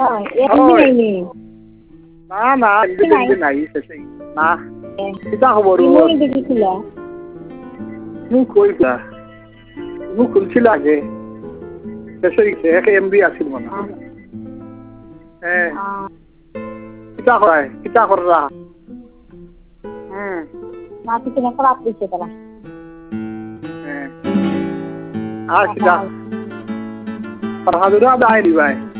না না নাই না কিতা খবর মোক কইলা মোক খুলছিল আগে শেষ হয়ে গেছে 1 MB আছিল মনে কিতা করায় কিতা কররা না পিছনে খারাপ দিচ্ছে তারা আর কিতা আর হাজুরা দাই দিবাই